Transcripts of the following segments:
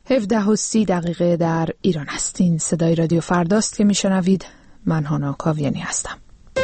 17:30 در ایران هستین. صدای رادیو فرداست که میشنوید. من هانا کاویانی هستم.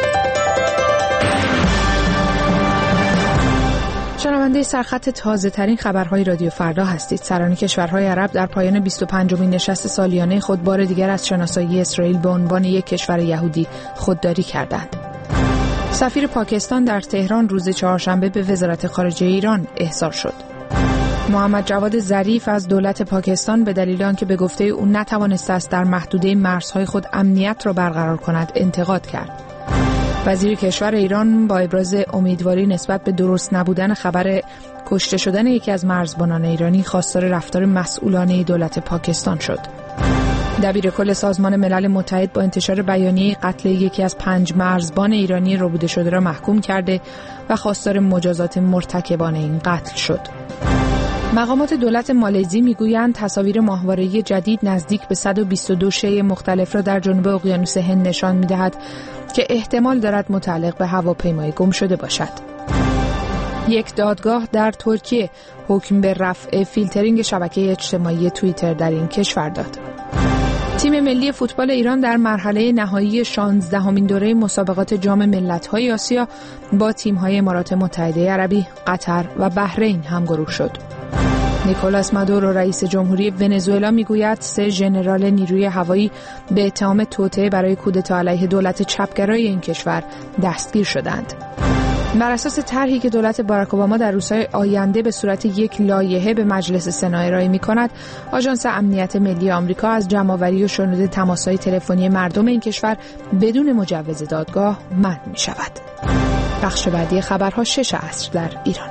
شنونده سرخط تازه ترین خبرهای رادیو فردا هستید. سران کشورهای عرب در پایان 25مین نشست سالیانه خود بار دیگر از شناسایی اسرائیل به عنوان یک کشور یهودی خودداری کردند. سفیر پاکستان در تهران روز چهارشنبه به وزارت خارجه ایران احضار شد. محمد جواد ظریف از دولت پاکستان به دلیل آنکه به گفته او نتوانسته است در محدوده مرزهای خود امنیت را برقرار کند انتقاد کرد. وزیر کشور ایران با ابراز امیدواری نسبت به درست نبودن خبر کشته شدن یکی از مرزبانان ایرانی خواستار رفتار مسئولانه دولت پاکستان شد. دبیرکل سازمان ملل متحد با انتشار بیانیه قتل یکی از 5 مرزبان ایرانی ربوده شده را محکوم کرده و خواستار مجازات مرتکبان این قتل شد. مقامات دولت مالزی میگویند تصاویر ماهواره‌ای جدید نزدیک به 122 شی مختلف را در جنوب اقیانوس هند نشان می‌دهد که احتمال دارد متعلق به هواپیمای گم شده باشد. یک دادگاه در ترکیه حکم به رفع فیلترینگ شبکه اجتماعی توییتر در این کشور داد. تیم ملی فوتبال ایران در مرحله نهایی 16مین دوره مسابقات جام ملت‌های آسیا با تیم‌های امارات متحده عربی، قطر و بحرین همگروه شد. نیکولاس مادورو رئیس جمهوری ونزوئلا میگوید 3 ژنرال نیروی هوایی به اتهام توطئه برای کودتا علیه دولت چپگرای این کشور دستگیر شدند. بر اساس طرحی که دولت باراک اوباما در روزهای آینده به صورت یک لایحه به مجلس سنا ارائه می‌کند، آژانس امنیت ملی آمریکا از جمع‌آوری و شنود تماس‌های تلفنی مردم این کشور بدون مجوز دادگاه منع می‌شود. بخش بعدی خبرها 6 عصر در ایران.